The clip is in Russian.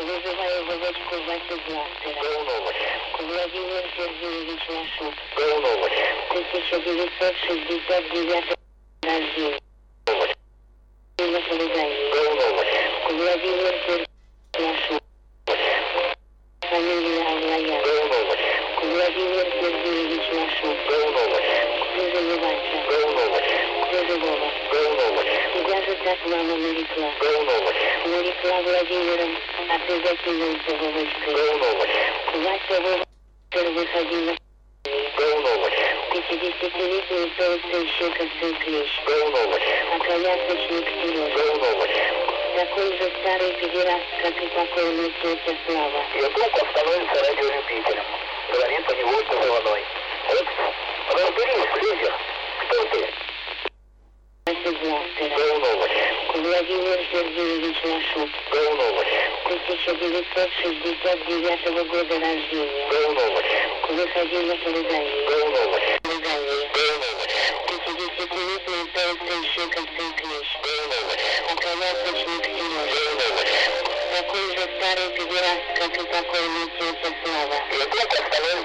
Вызываю Володьку Васю Бластера. Владимир Сергеевич Лашук. 1969 рождения. На полигонии. Владимир Сергеевич Лашук. Фамилия Аллаян. Владимир Сергеевич Лашук. Приживаться. Приживого. Даже так мама нарекла. Нарекла Владимиром, а ты закинулся Вовочкой. Вася Вовочка выходила. 50-летний толстый щекостый клещ. А колясочник Сережа. Такой же старый педераст, как и покойный тетя Слава. И вдруг он становится радиолюбителем. Звонит по него позывной. Разберись, лидер. Кто ты? Вася Бластера. Владимир Сергеевич Лашук. 1969 года рождения. Выходил на полигонии. 50-летний толстый щекостый клещ. А колясочник Сережа. Такой же старый педераст, как и покойный тетя Слава. И вдруг он становится